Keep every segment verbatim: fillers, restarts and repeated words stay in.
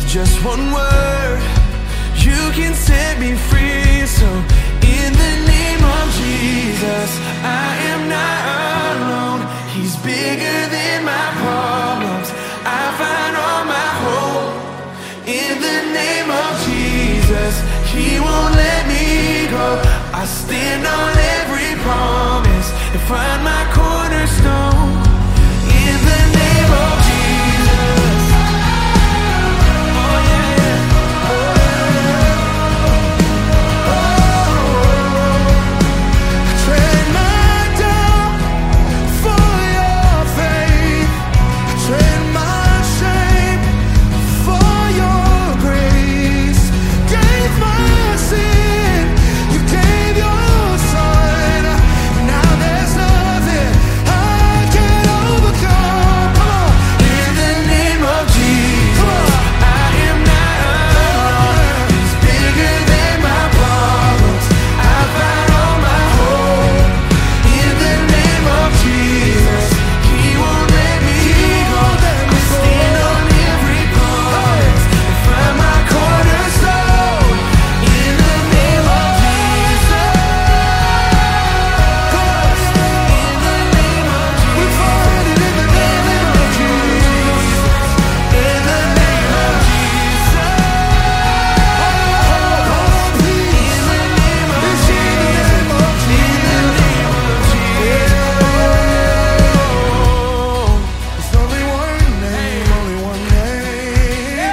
Just one word, you can set me free. So in the name of Jesus, I am not alone. He's bigger than my problems. I find all my hope in the name of Jesus. He won't let me go. I stand on every promise and find my cornerstone in the name of Jesus. Oh yeah, yeah. Oh, I trade my doubt for your faith. I trade my shame for your grace. Gave my sin, you gave your son. Now there's nothing I can overcome. Come on. In the name of Jesus, I am not alone. He's bigger than my problems. I find all my hope in the name of Jesus. He won't let me go. I stand on every promise and find my cornerstone in the name of Jesus. In the name of Jesus. We find it in the name of Jesus. In the name of Jesus. All peace. In the name of Jesus. In the name of Jesus. There's only one name, only one name.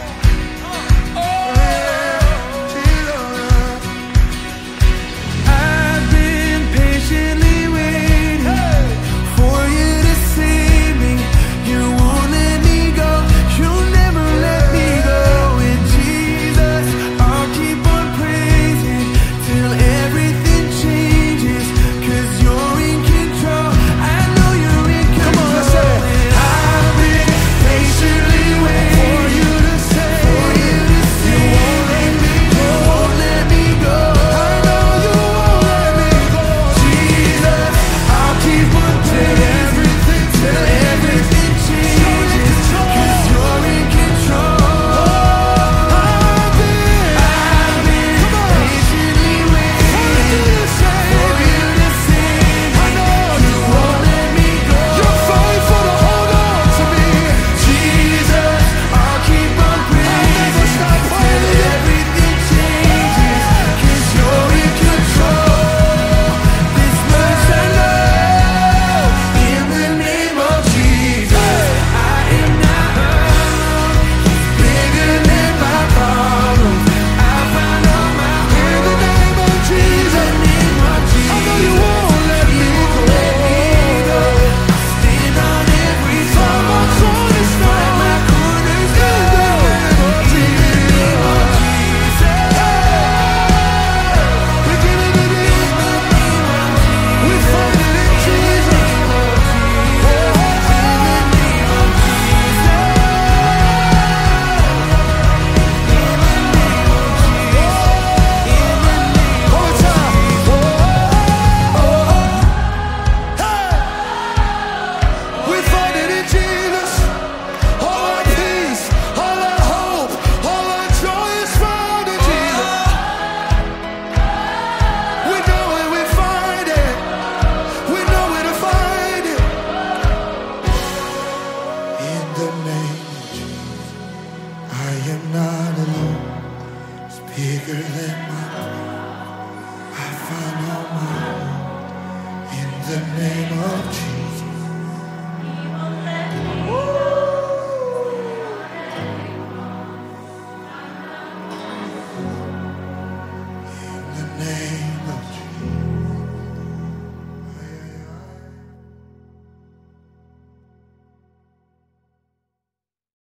I've been patiently waiting for you to save me. You won't let me go. You'll never let me go. In Jesus, I'll keep on praising till everything changes. 'Cause you're in control. I know you're in control. I've been patiently waiting for you to save me. You won't let me go. I know you won't let me go. Jesus, I'll keep on praying till everything changes. 'Cause you're in control. I've been, I've been patiently waiting for you to save me. You won't let me go. You're faithful to hold on to me. Jesus, I'll keep on praying till everything changes. 'Cause you're in control. This much I know. In the name of Jesus, I am not alone. He's bigger than my problems. I find all my hope in the name of Jesus. In the name of Jesus, I know you won't let me go. I stand on every promise. Find my cornerstone in the name of Jesus. We give it to you. We find it in Jesus. One time. We find it in Jesus. All our peace, all our hope, all our joy is found in Jesus. We know where we find it. We know where to find it. In the name of Jesus, I am not alone. It's bigger than my problem. I find all my hope in the name of Jesus.